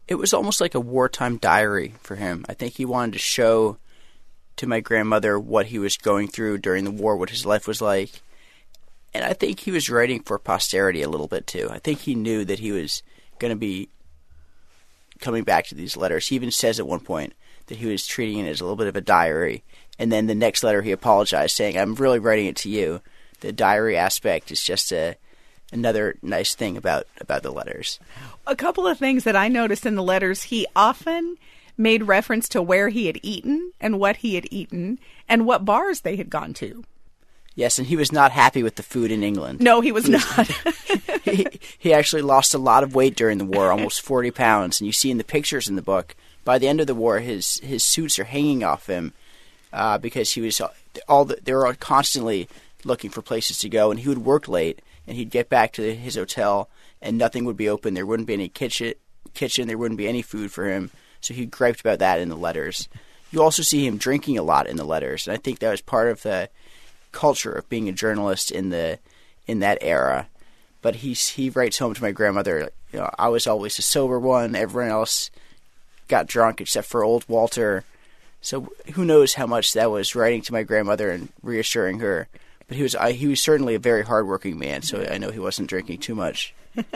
It was almost like a wartime diary for him. I think he wanted to show to my grandmother what he was going through during the war, what his life was like. And I think he was writing for posterity a little bit too. I think he knew that he was going to be coming back to these letters. He even says at one point that he was treating it as a little bit of a diary. And then the next letter he apologized, saying, I'm really writing it to you. The diary aspect is just another nice thing about the letters. A couple of things that I noticed in the letters, he often made reference to where he had eaten and what he had eaten and what bars they had gone to. Yes, and he was not happy with the food in England. No, he was not. He actually lost a lot of weight during the war, almost 40 pounds. And you see in the pictures in the book, by the end of the war, his suits are hanging off him because he was they were constantly looking for places to go. And he would work late, and he'd get back to his hotel, and nothing would be open. There wouldn't be any kitchen. There wouldn't be any food for him. So he griped about that in the letters. You also see him drinking a lot in the letters, and I think that was part of the culture of being a journalist in that era. But he writes home to my grandmother, I was always the sober one. Everyone else got drunk except for old Walter. So who knows how much that was writing to my grandmother and reassuring her. But he was certainly a very hardworking man, so I know he wasn't drinking too much.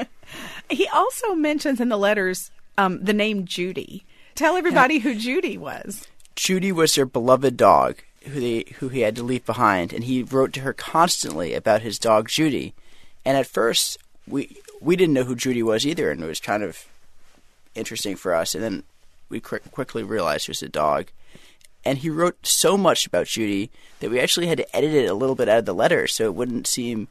He also mentions in the letters the name Judy. Tell everybody who Judy was. Judy was their beloved dog, who he had to leave behind, and he wrote to her constantly about his dog Judy. And at first, we didn't know who Judy was either, and it was kind of interesting for us. And then we quickly realized it was a dog. And he wrote so much about Judy that we actually had to edit it a little bit out of the letter so it wouldn't seem,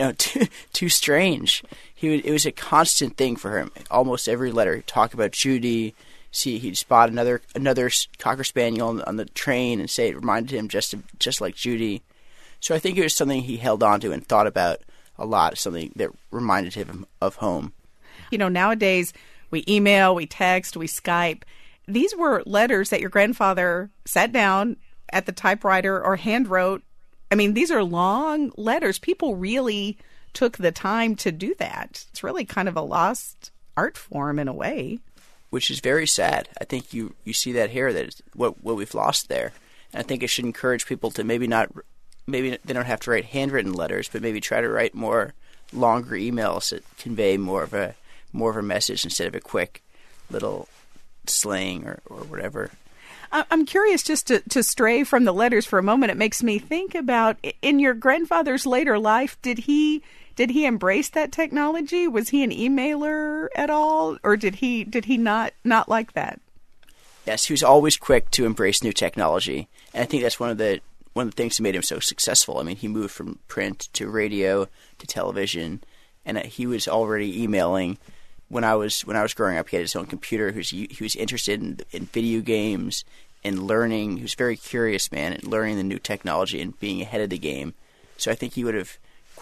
too strange. It was a constant thing for him. Almost every letter he'd talk about Judy. See, he'd spot another Cocker Spaniel on the train and say it reminded him just like Judy. So I think it was something he held on to and thought about a lot, something that reminded him of home. Nowadays we email, we text, we Skype. These were letters that your grandfather sat down at the typewriter or hand wrote. I mean, these are long letters. People really took the time to do that. It's really kind of a lost art form in a way. Which is very sad. I think you see that here, that it's what we've lost there. And I think it should encourage people to maybe they don't have to write handwritten letters, but maybe try to write more longer emails that convey more of a message instead of a quick little slang or whatever. I'm curious just to stray from the letters for a moment. It makes me think about, in your grandfather's later life, did he embrace that technology? Was he an emailer at all, or did he not like that? Yes, he was always quick to embrace new technology, and I think that's one of the things that made him so successful. I mean, he moved from print to radio to television, and he was already emailing when I was growing up. He had his own computer. He was interested in video games and learning. He was a very curious man and learning the new technology and being ahead of the game. So I think he would have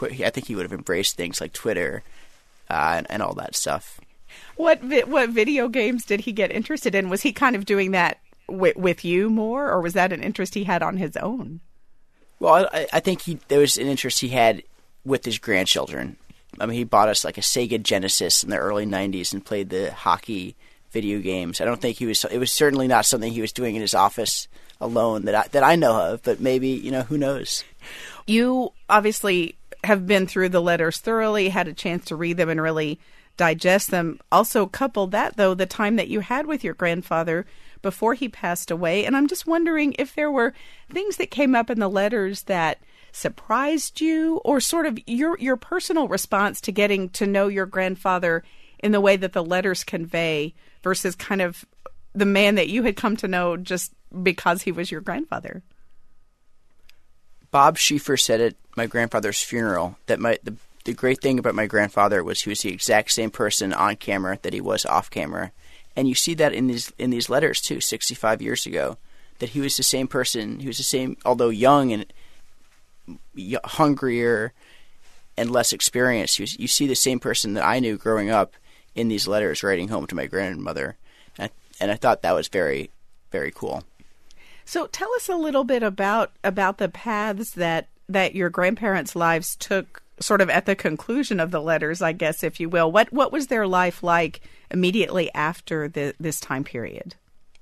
embraced things like Twitter and all that stuff. What video games did he get interested in? Was he kind of doing that with you more, or was that an interest he had on his own? Well, I think there was an interest he had with his grandchildren. I mean, he bought us like a Sega Genesis in the early 90s and played the hockey video games. I don't think it was certainly not something he was doing in his office alone that I know of, but maybe, who knows? You obviously have been through the letters thoroughly, had a chance to read them and really digest them. Also, couple that, though, the time that you had with your grandfather before he passed away. And I'm just wondering if there were things that came up in the letters that surprised you, or sort of your personal response to getting to know your grandfather in the way that the letters convey versus kind of the man that you had come to know just because he was your grandfather. Bob Schieffer said at my grandfather's funeral that the great thing about my grandfather was he was the exact same person on camera that he was off camera. And you see that in these letters too, 65 years ago, that he was the same person. He was the same, although young and hungrier and less experienced. You see the same person that I knew growing up in these letters, writing home to my grandmother. And I thought that was very, very cool. So tell us a little bit about the paths that your grandparents' lives took sort of at the conclusion of the letters, I guess, if you will. What was their life like immediately after this time period?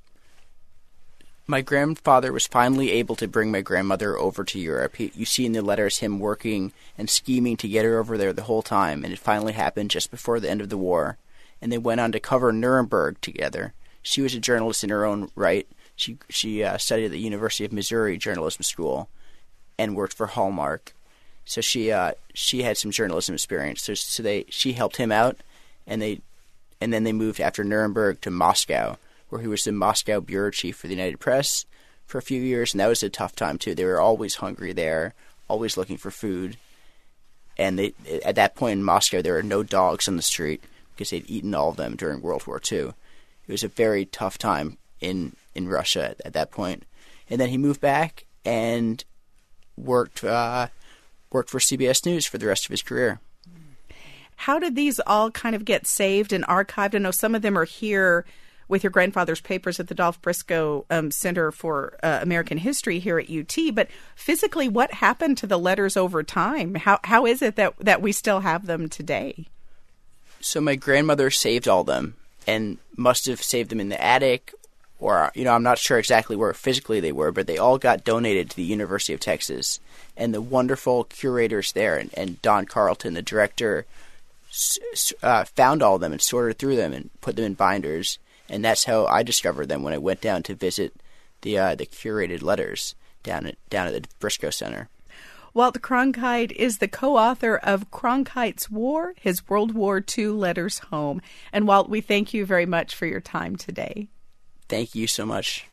My grandfather was finally able to bring my grandmother over to Europe. You see in the letters him working and scheming to get her over there the whole time, and it finally happened just before the end of the war. And they went on to cover Nuremberg together. She was a journalist in her own right. She studied at the University of Missouri Journalism School and worked for Hallmark. So she had some journalism experience. So she helped him out, and then they moved after Nuremberg to Moscow, where he was the Moscow bureau chief for the United Press for a few years, and that was a tough time too. They were always hungry there, always looking for food. And at that point in Moscow, there were no dogs on the street because they'd eaten all of them during World War II. It was a very tough time in Russia at that point. And then he moved back and worked for CBS News for the rest of his career. How did these all kind of get saved and archived? I know some of them are here with your grandfather's papers at the Dolph Briscoe Center for American History here at UT. But physically, what happened to the letters over time? How is it that we still have them today? So my grandmother saved all them and must have saved them in the attic, or I'm not sure exactly where physically they were, but they all got donated to the University of Texas. And the wonderful curators there and Don Carlton, the director, found all of them and sorted through them and put them in binders. And that's how I discovered them when I went down to visit the curated letters down at the Briscoe Center. Walt Cronkite is the co-author of Cronkite's War, his World War II letters home. And Walt, we thank you very much for your time today. Thank you so much.